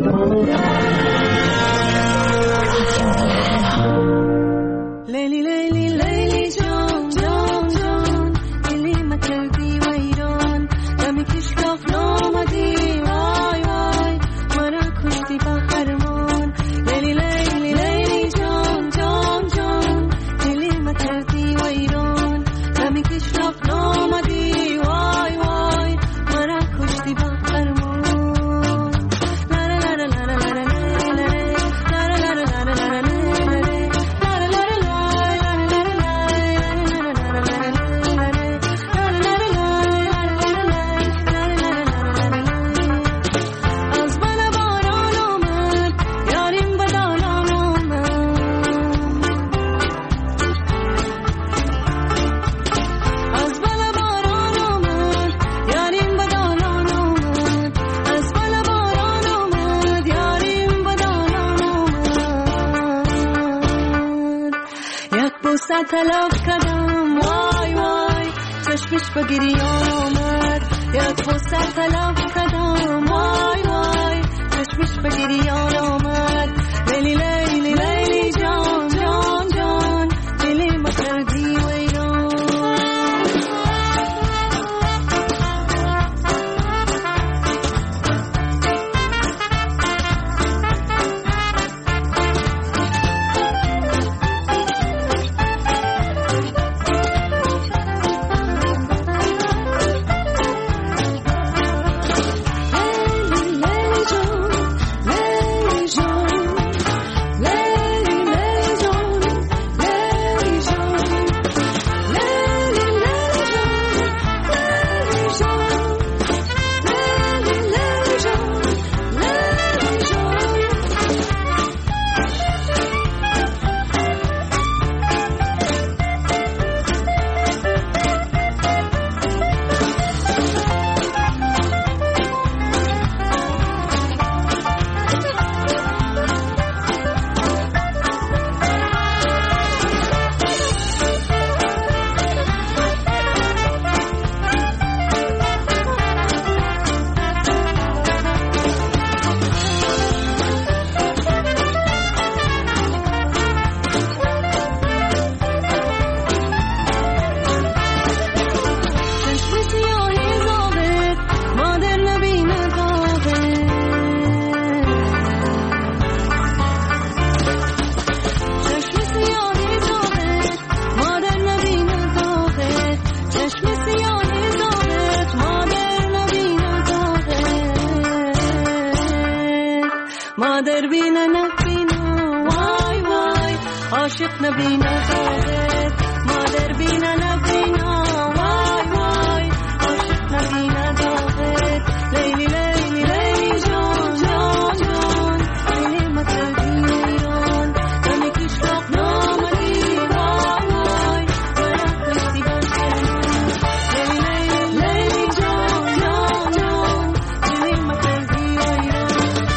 لیلی لیلی لیلی جان جان جان دلی ما کردی ویران دمی کشکاف نامدی وای وای مرا کشتی با فرمان لیلی لیلی لیلی جان جان جان دلی ما کردی ویران دمی کشکاف نامدی وای وای مرا کشتی با فرمان طلب کردم وای وای چشمش به گریان آمد یک فرصت طلب کردم وای وای چشمش به گریان آمد لیلی لیلی لیلی جان جان جان دلی ما کردی ویران مادر بینه نبینه وای وای عاشق نبینه زاهد مادر بینه نبینه وای وای عاشق نبینه زاهد لیلی لیلی لیلی جان جان جان لیلی ما کردی ویران دمی کشکاف نامدی وای وای مرا کشتی با فرمان لیلی لیلی لیلی جان جان جان لیلی ما کردی ویران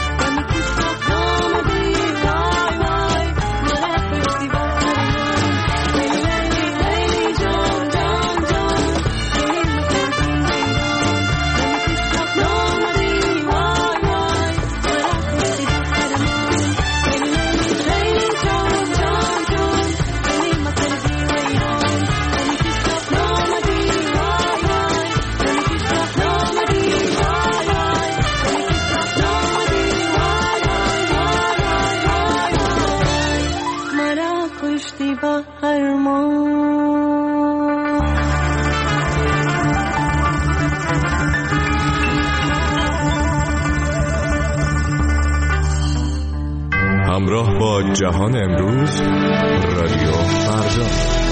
همراه با جهان امروز رادیو فردا.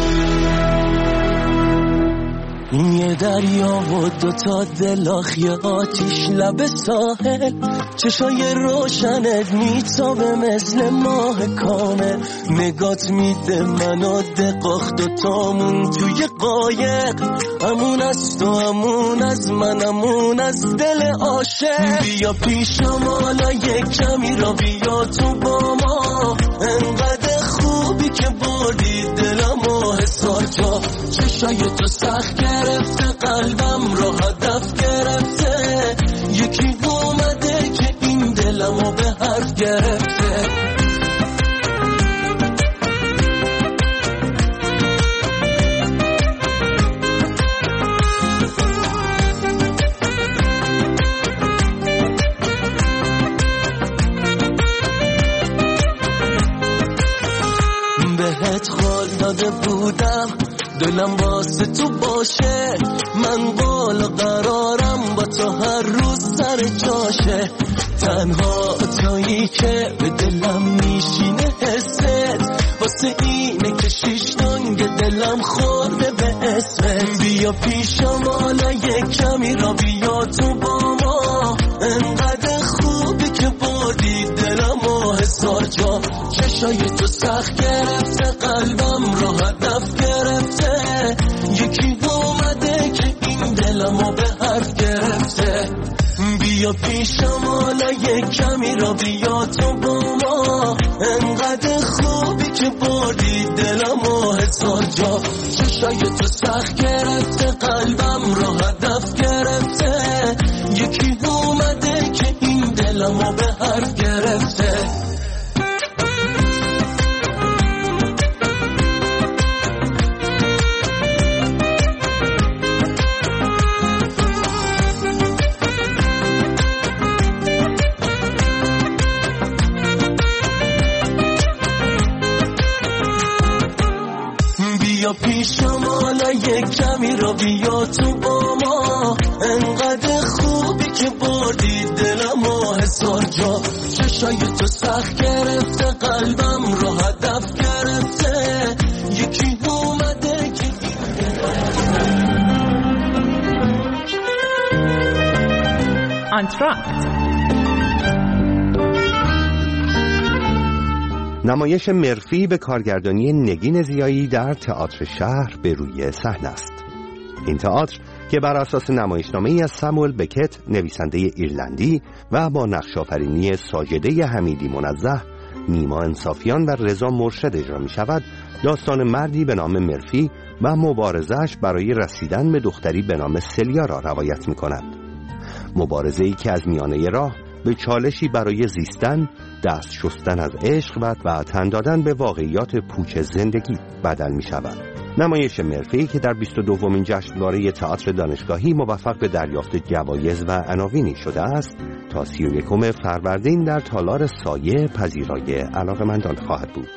این یه دریا و دوتا دلاخی آتیش لب ساحل چشای روشنت میتابه مثل ماه کامل نگات میده منو دقاخ دوتامون توی قایق امون از تو امون از من امون از دل عاشق بیا پیشم حالا یک کمی را بیا تو با ما انقدر خوبی که بردی دلمو حسار جا چشای تو سخت گرفته قلبم رو هدف گرفته یکی اومده که این دلمو به حرف گرفته. بهت قول داده بودم دلم واسه تو باشه، من بالا قرارم با تو هر روز سر جاشه. تنها تویی که به دلم میشینه حست، واسه اینه که شیشتانگ دلم خورده به اسمت. بیا پیشم حالا یک کمی را بیا تو با ما، انقدر خوبی که بردی دلم و حسار جا. چشای تو سخت گرفته قلبم رو هدف گرفته، یکی اومده که این دلمو به حرف گرفته. بیا پیشم حالا یک کمی را بیا تو با ما، انقدر خوبی که بردی دلمو حسار جا. چشای تو سخت گرفته قلبم رو هدف گرفته، یکی اومده که این دلمو به حرف گرفته. بیا پیشم حالا یک کمی را بیا تو با ما، انقدر خوبی که بردی دلم و حسار جا. چشای تو سخت گرفته قلبم رو هدف گرفته، یکی اومده که آنتراکت. نمایش مرفی به کارگردانی نگین ضیایی در تئاتر شهر به روی صحنه است. این تئاتر که بر اساس نمایشنامه‌ای از ساموئل بکت نویسنده ایرلندی و با نقش‌آفرینی ساجده حمیدی منزه، نیما انصافیان و رضا مرشد اجرا می‌شود، داستان مردی به نام مرفی و مبارزه‌اش برای رسیدن به دختری به نام سلیا را روایت می‌کند. مبارزه‌ای که از میانه راه به چالشی برای زیستن، دست شستن از عشق و تن دادن به واقعیات پوچ زندگی بدل می شود. نمایش مرفی که در 22مین جشنواره تئاتر دانشگاهی موفق به دریافت جوایز و عناوینی شده است، تا 31 فروردین در تالار سایه پذیرای علاقه‌مندان خواهد بود.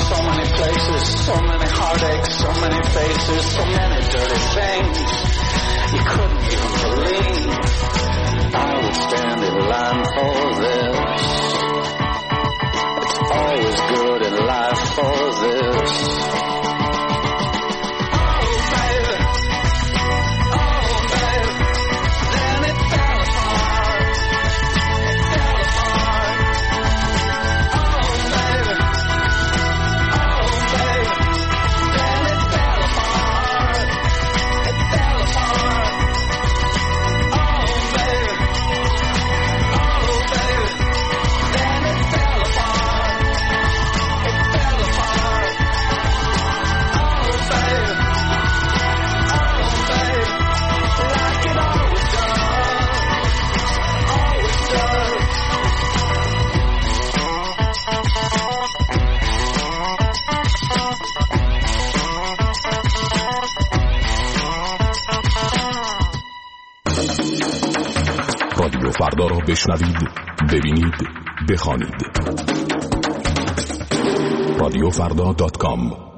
So many places, so many heartaches, so many faces, so many dirty things you couldn't even believe. I would stand in line for this. It's always good in life for this. فردا را بشنوید، ببینید، بخوانید. رادیوفردا.com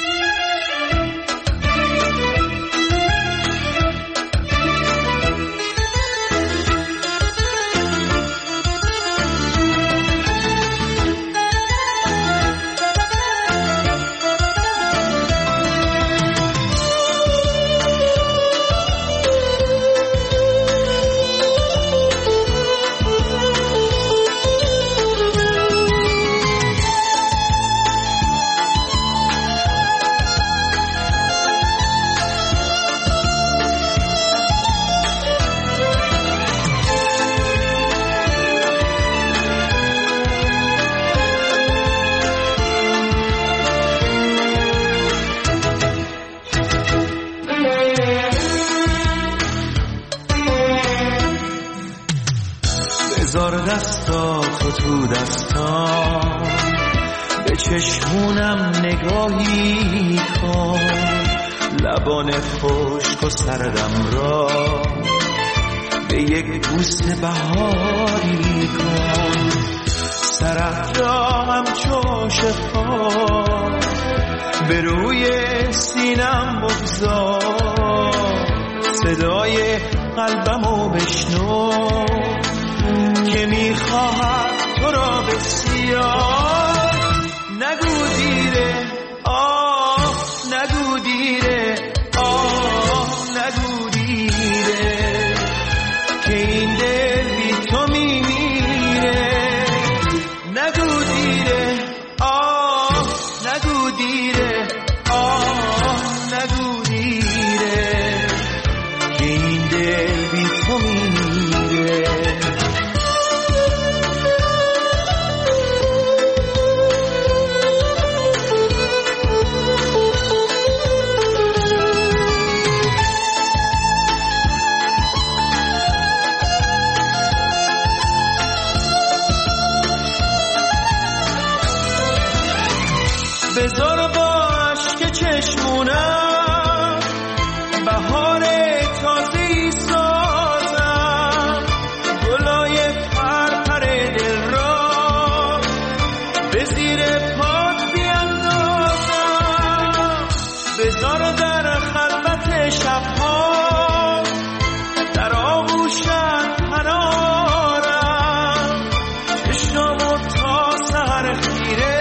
بذار دستاتو تو دستام، به چشمونم نگاهی کن، لبان خشک و سردم را به یک بوس بهاری کن، سرت را همچو شفا به روی سینم بگذار، صدای قلبمو بشنو که میخواهد تو را بسیار. نگو دیره آه، نگو دیره آه، نگو دیره که این دل بی تو میمیره. نگو دیره آه، نگو دیره آه، نگو دیره که این دل بی تو میمیره. بذار با عشق چشمونم بهار تازه‌ای سازم، گلای پرپر دل را به زیر پات بیندازم. بذار در خلوت شبها در آغوشت پنارم، چشمامو تا سحر خیره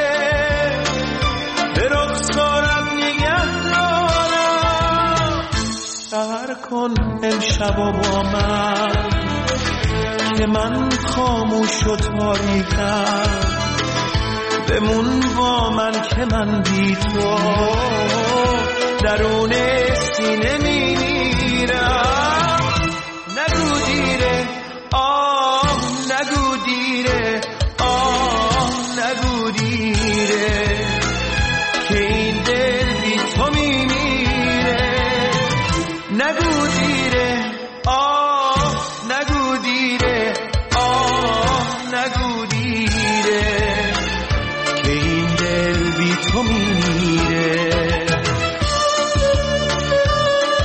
سهر کن امشب با من که من خاموش و تاریکم، بمون با من که من بی تو درون سینه میمیرم. نگو دیره آه، نگو دیره آه، نگو دیره که این دل بی تو میمیره. نگو دیره آه، نگو دیره آه، نگو دیره که این دل بی تو میمیره.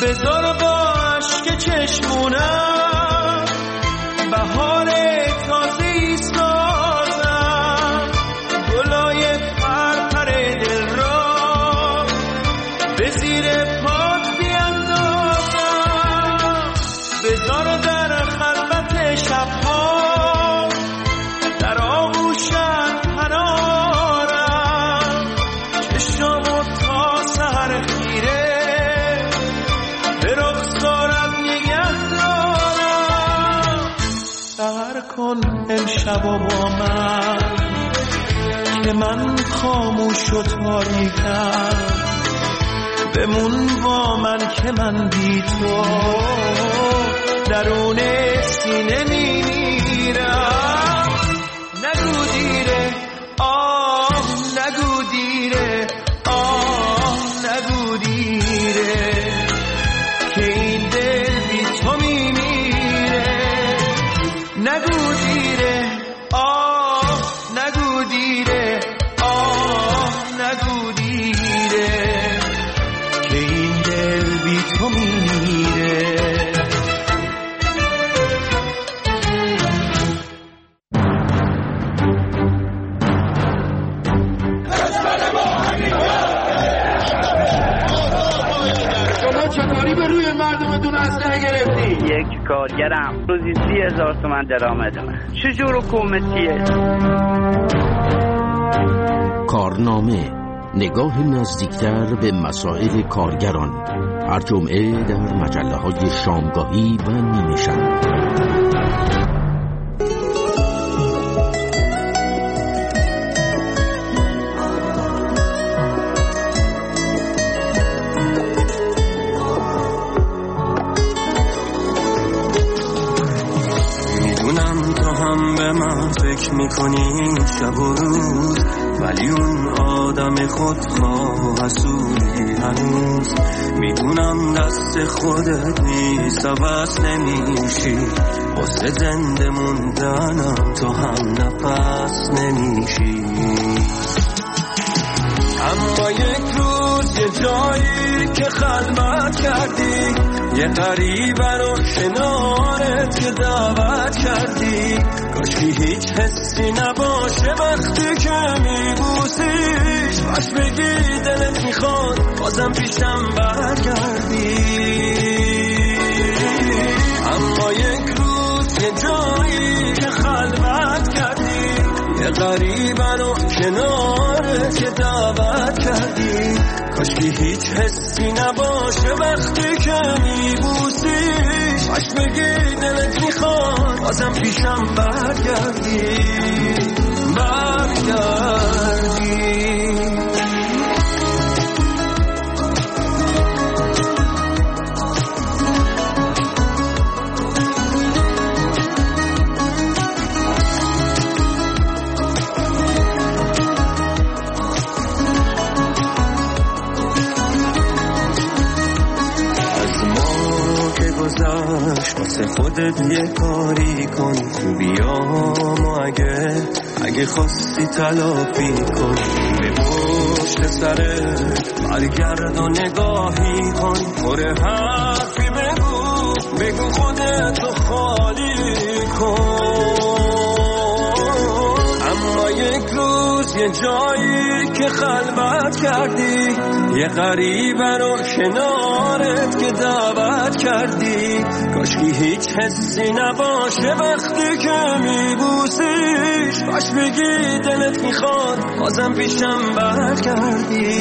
بذار با عشق چشمونم بهار تازه‌ای سازم، گلای پرپر دل را به زیر پات بیندازم. بذار در خلوت شبها در آغوشت پنارم، چشمو تا سحر خیره به رخسارت نگه دارم. سحر کن امشبا با من که من خاموش و تاریکم، بمون با من که من بی تو درون سینه میمیرم. نگو دیره آه، نگو دیره آه، نگو دیره که این دل بی تو میمیره. نگو دیره آه، نگو دیره آه، نگو دیره که این دل بی تو میمیره. یک کارگرم روزی 30,000 تومان درآمدمه. چجور حکومتیه؟ کارنامه، نگاه نزدیکتر به مسائل کارگران، هر جمعه در مجله‌های شامگاهی و نیمه شب. فکر میکنی شب و روز، ولی اون آدم خودخواه و حسودی هنوز. میدونم دست خودت نیست، عوض نمیشی، واسه زنده موندنم تو هم نفس نمیشی. اما یک روز یه جایی که خلوت کردی، یه غریبه رو کنارت که دعوت کردی، کاشکی هیچ حسی نباشه وقتی که میبوسیش، باش بگی دلت میخواد بازم پیشم برگردی. اما یک روز یه جایی که خلوت کردی، یه غریبه رو کنارت که دعوت کردی، کاشکی هیچ حسی نباشه وقتی که میبوسیش، باش بگی دلت میخواد بازم پیشم برگردی. واسه خودت یه کاری کن، خوبیامو اگه خواستی تلافی کن، به پشت سرت برگرد و نگاهی کن، پر حرفی بگو خودتو خالی کن. اما یک روز یه جایی که خلوت کردی، یه غریبه رو کنارت که دعوت کردی، کاشکی هیچ حسی نباشه وقتی که میبوسیش، باش بگی دلت میخواد بازم پیشم برگردی.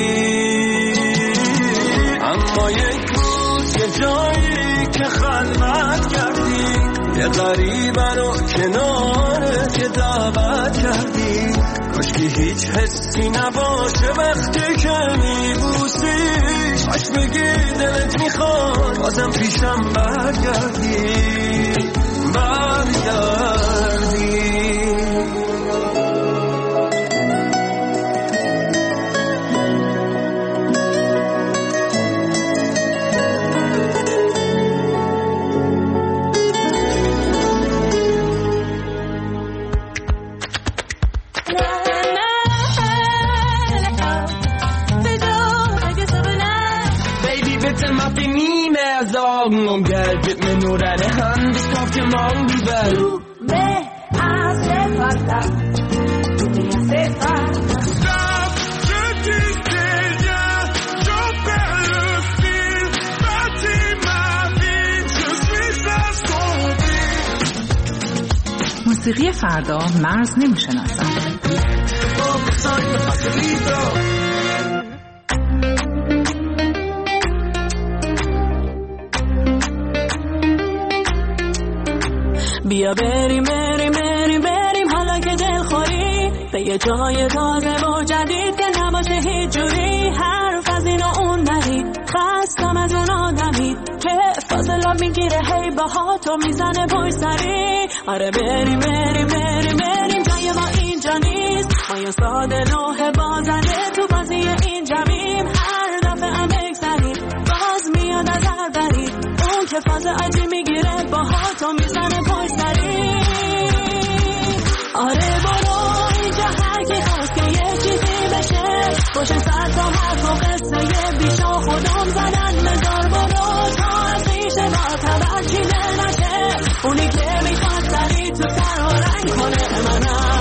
اما یک روز یه جایی که خلوت کردی، یه غریبه رو کنارت که دعوت کردی، کاشکی هیچ حسی نباشه وقتی که میبوسیش، باش بگی دلت میخواد بازم پیشم برگردی. Baby, bitte mach ihn nie. as Augen Geld gib mir nur deine Hand, ich kauf dir morgen die Welt. Du me hace falta, du me hace falta. Stop, je disais rien, j'en perds le fil, bâtis ma vie, je suis assombri. موسیقی فردا مرز نمیشناسد. بیا بریم بریم بریم بریم حالا که دلخوری به یه جای تازه و جدید که نباشه هیچ جوری حرف از این و اون نرید خستم از اون آدمی که فاصله میگیره هی باها تو میزنه پای سری آره بریم بریم بریم بریم جای ما اینجا نیست ما یه ساده لوح بازنده تو بازی این جمعیم هر دفعه هم بگذریم باز میاد از هر برید اون که فاز عجی میگیره باها تو میزنه پای سری آره برو اینجا هر کی خواست که یه چیزی بشه باشه سر تا حرف و قصه یه بیشا خودم زدن مزار برو تا از ریشه با تبر چیده نشه اونی که میخواد سری تو سر و رنگ کنه منم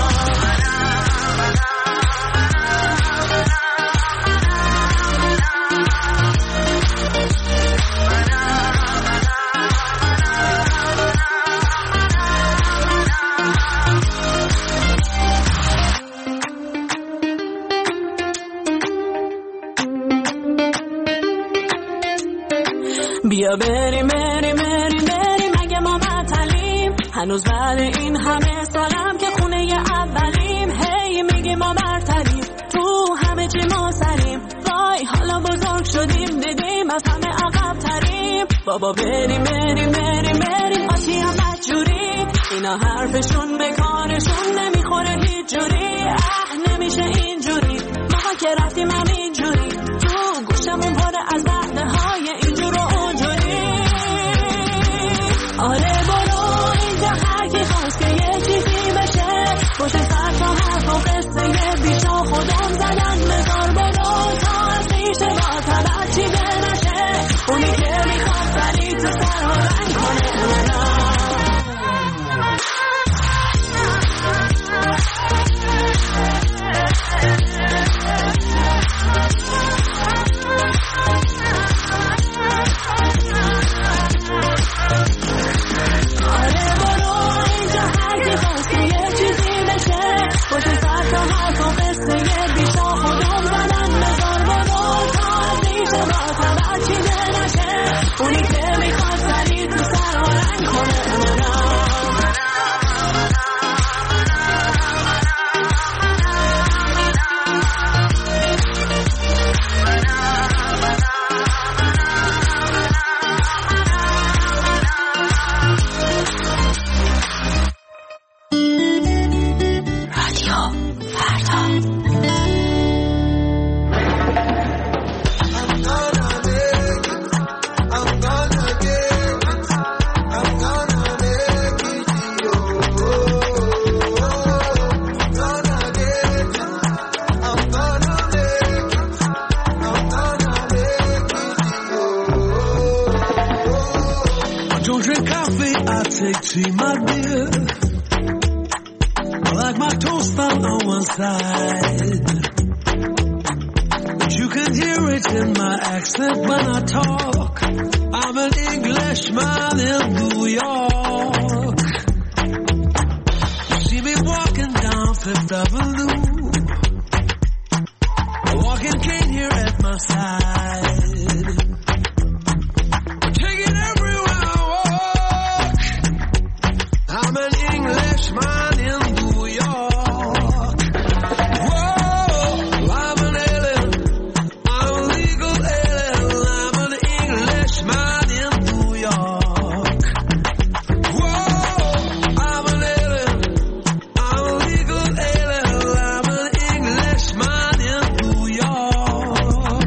بیا بریم بریم بریم بریم اگه ما معطلیم هنوز بعد این همه سالم که خونه ی اولیم هی میگیم ما برتریم تو همه چی ما سریم وای حالا بزرگ شدیم دیدیم از همه عقب تریم بابا بریم بریم بریم بریم آتی هم بدجوری اینا حرفشون به کارشون نمیخوره هیچ جوری نمیشه اینجوری ما که رفتیم هم اینجوری تو گوشمون پاره از وعده های اینجور و اونجوری آره برو اینجا هر کی خواست که یه چیزی بشه باشه سر تا حرف و قصه یه بیشا خودم زدن مزار برو تا از ریشه با تبر چیده نشه اونی که میخواد سری تو سر و رنگ کنه منم Tea, my dear, I like my toast on one side, but you can hear it in my accent when I talk. I'm an Englishman in New York. You see me walking down Fifth Avenue, a walking cane here at my side. Take it everywhere I walk. I'm an Englishman in New York. Whoa, I'm an alien. I'm a legal alien. I'm an Englishman in New York. Whoa, I'm an alien. I'm a legal alien. I'm an Englishman in New York.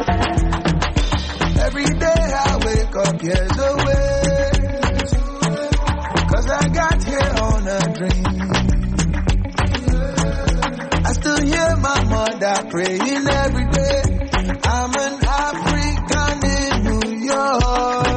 Every day I wake up years away, 'cause I got here on a dream. I still hear my mother praying every day. I'm an African in New York.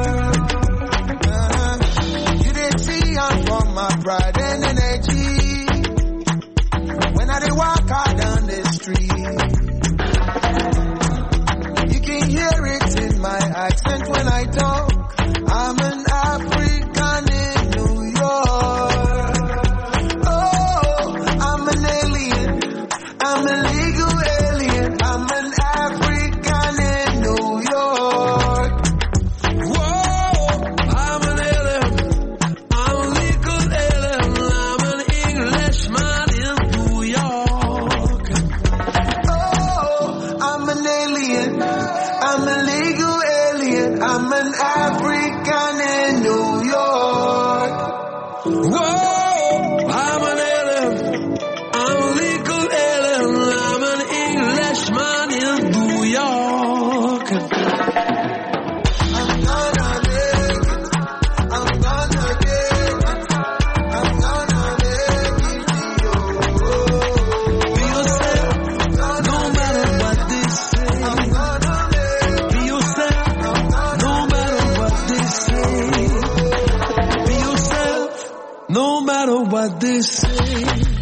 what they say.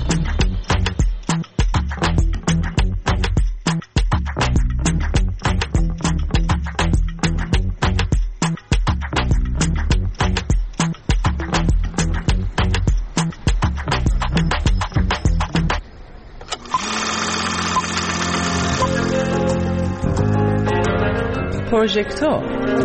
پروژکتور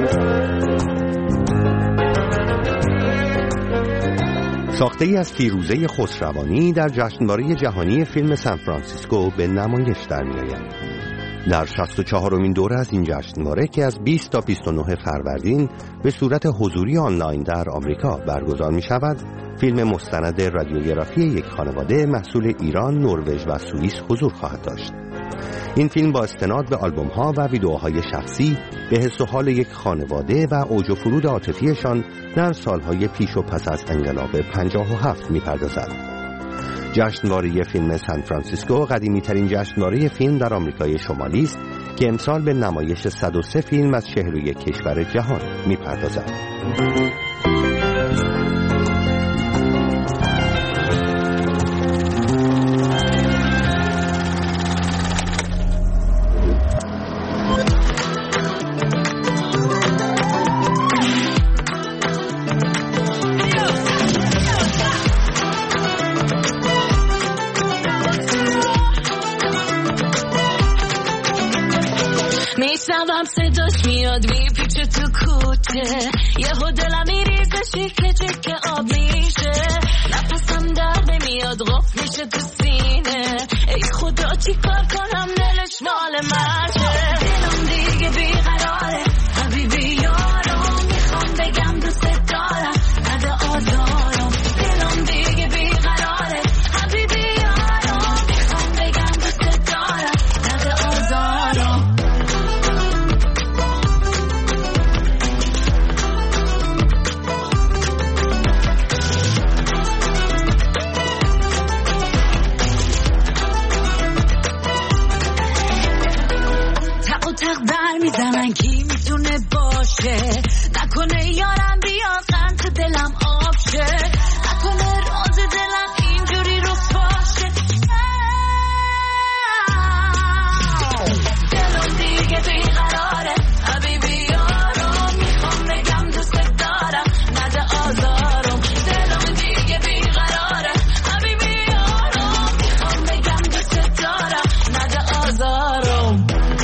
ساخته ای از فیروزه خسروانی در جشنواره جهانی فیلم سان فرانسیسکو به نمایش در می‌آید. در 64مین دوره از این جشنواره که از 20 تا 29 فروردین به صورت حضوری آنلاین در آمریکا برگزار می‌شود، فیلم مستند رادیوگرافی یک خانواده محصول ایران، نروژ و سوئیس حضور خواهد داشت. این فیلم با استناد به آلبوم‌ها و ویدئوهای شخصی به حس و حال یک خانواده و اوج و فرود عاطفیشان در سالهای پیش و پس از انقلاب 57 می‌پردازد. جشنواره فیلم سان فرانسیسکو قدیمی‌ترین جشنواره فیلم در آمریکای شمالی است که امسال به نمایش 103 فیلم از 41 کشور جهان می‌پردازد. میشنوم صداش میاد میپیچه تو کوچه، یهو دلم میریزه شیکه چکه آب میشه، نفسم در نمیاد غف میشه تو سینه، ای خدا چی کار کنم دلش مال منشه، دلم دیگه بیقراره حبیبی یارم، میخوام بگم دوست دارم نده آزارم، دلم دیگه بیقراره حبیبی یارم، میخوام بگم دوست دارم نده آزارم. میزنن کی میتونه باشه، نکنه یارم بیاد تو دلم آب شه، نکنه راز دلم اینجوری رو باشه، دلم دیگه بیقراره حبیبی یارم، میخوام بگم دوست دارم نده آزارم، دلم دیگه بیقراره حبیبی یارم، میخوام بگم دوست دارم نده آزارم.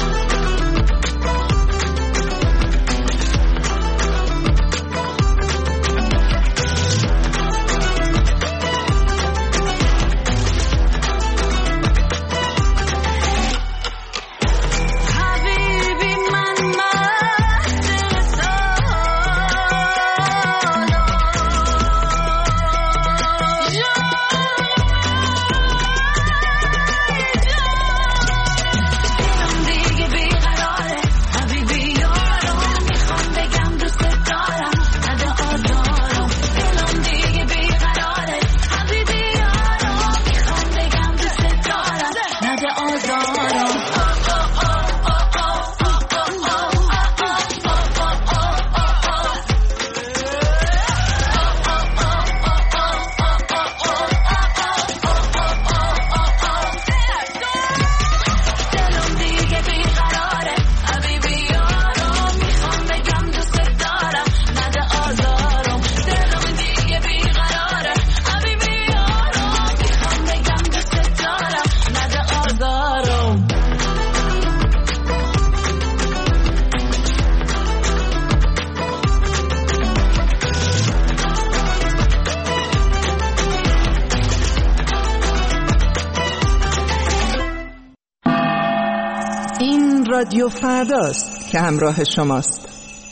رادیو فرداست که همراه شماست.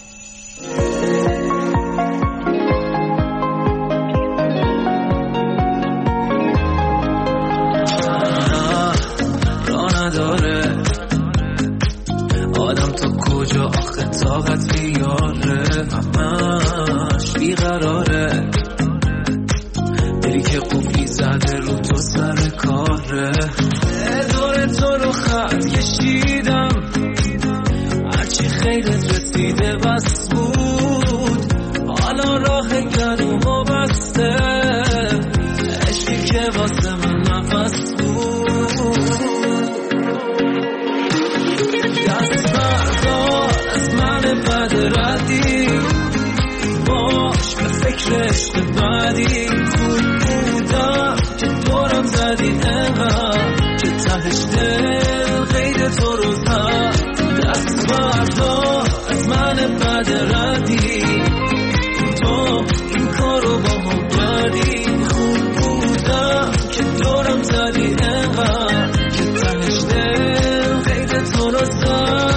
راه نداره آدم تو کجا آخه طاقت بیاره، همش بیقراره، دلی که قفلی زده رو تو سر کاره، دور تو رو خط کشیدم هرچی خیرت رسیده بس بود، حالا راه گلومو بسته، عشق بعدی خوب بودم که دورم زدی انقدر که تهش دل غیر تو رو زد دست بردار از من بد ردی تو این کارو با هم کردی خوب بودم که دورم زدی انقدر که تهش دل غیر تو رو زد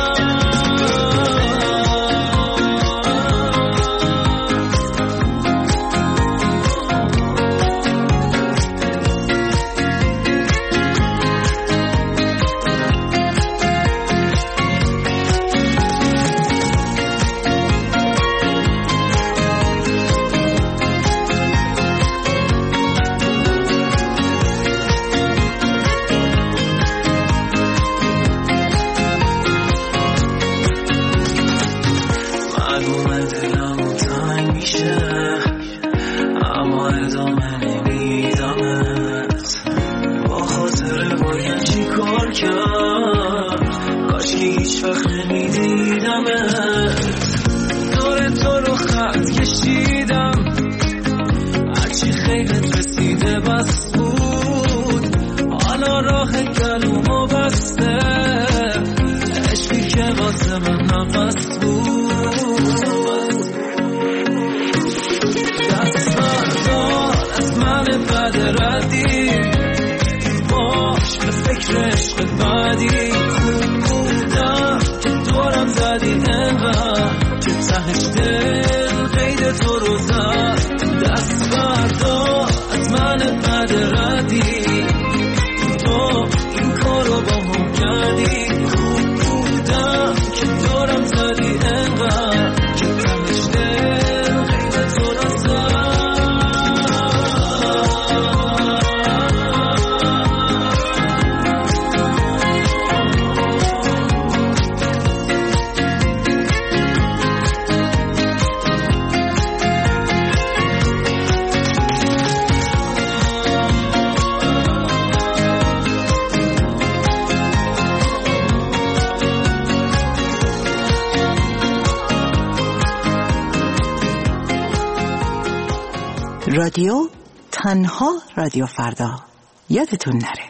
رادیو تنها رادیو فردا یادتون نره.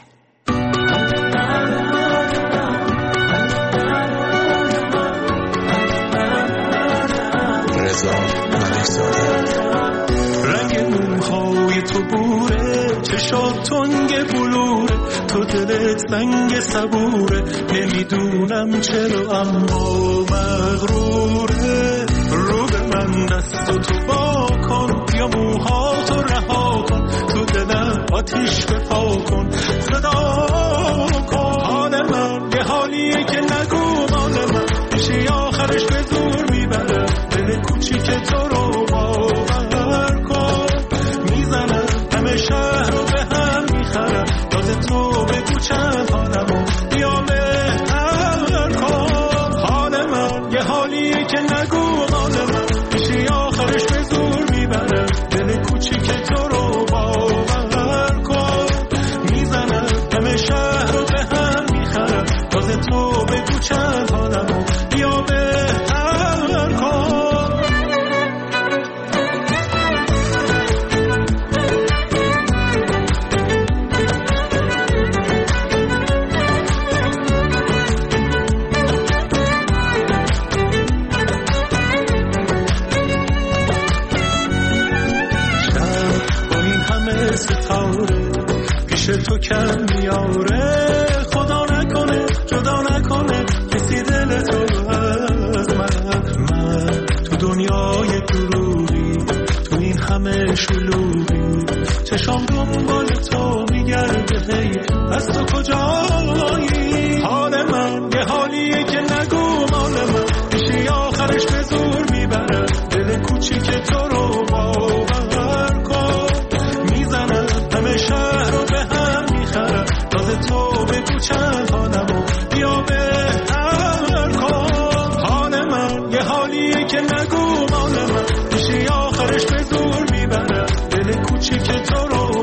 رضا رنگ موهای تو بوره چشات تنگ بلوره تو دلت زنگ صبوره نمیدونم چرا اما مغروره رو به من دست تو با کن یا موهاتو رها کن تو دلم آتیش بپا کن صدا کن حال من یه حالیه که نگو مال من میشه آخرش به زور میبره دل کوچیک تو رو باور کن میزنم همه شهر رو به هم میخرم یاد تو بگو چند حالمو بیا بهتر کن حال من یه حالیه که نگو مال من میشه آخرش به زور میبره دل کوچیک تو رو باور کن میزنم همه شهر رو به هم میخرم یاد تو بگو چند حالمو بیا بهتر کن تو کم میاره خدا نکنه جدا نکنه کسی دل تو از من تو دنیای دروغی تو این همه شلوغی چشام دنبال تو میگرده هی از تو کجایی حال من یه حالیه که نگو مال من میشه آخرش به زور میبره دل کوچیک تو رو باور کن میزنم همه شهر رو به هم میخرم داد تو بگو چند حالمو بیا بهتر کن حال من یه حالیه که نگو مال من میشه آخرش به زور میبره دل کوچیک تو رو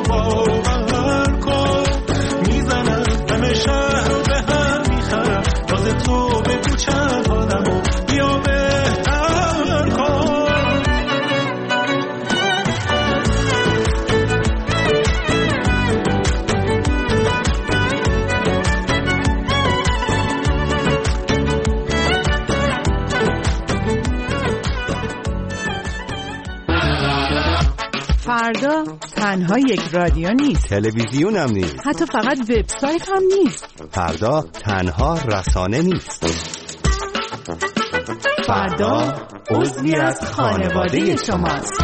باور کن میزنم همه شهر رو به هم میخرم داد تو فردا تنها یک رادیو نیست، تلویزیون هم نیست، حتی فقط وبسایت هم نیست. فردا تنها رسانه نیست. فردا عضوی از خانواده شماست.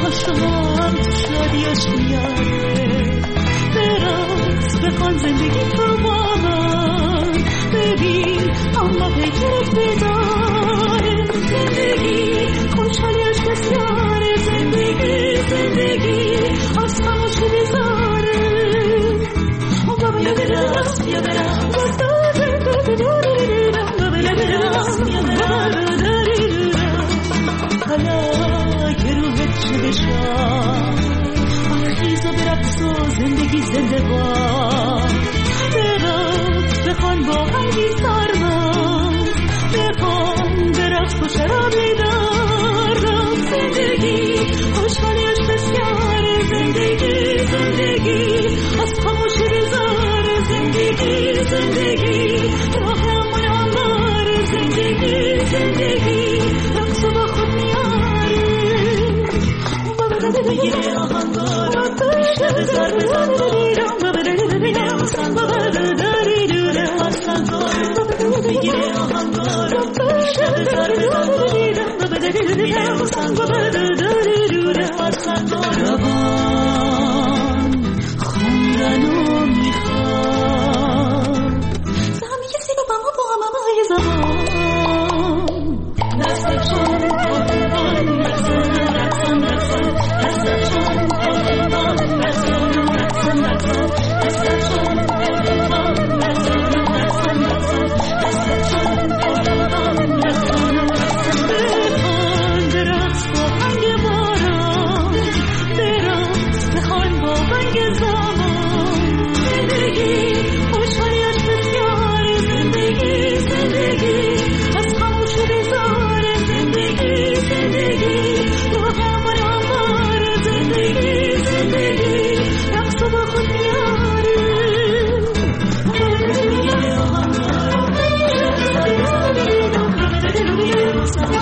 هم شادیش میاره برقص بخوان زندگی تو با من ببین اما پیکرت بداره زندگی خوشحالیش بسیاره زندگی از خاموشی بزاره بیا برقص بیا برقص حالا که روحت چه بشم خیزا برقص و زندگی زنده باد برقص بخوان با هنگی سرمند بخوان برقص و شرابی دارم زندگی خوشحالیش بسیاره زندگی از خاموشی بزاره زندگی راهمون آمار زندگی رقص با خود میاره بگیره آهنگار بیشتر بزار بگیره آهنگار بیشتر بزار روان خوندنو میخواد زمی کسی رو با همه های زبان دستشون قربان رقصن دستشون قربان رقصن دستشون قربان رقصن دستشون قربان رقصن بخوان برقص با هنگ باران برقص بخوان با هنگ زمان زندگی خوشحالیش بسیاره زندگی از خاموشی بزاره زندگی روحمون آماره زندگی رقص با خود میاره بگیره آهنگار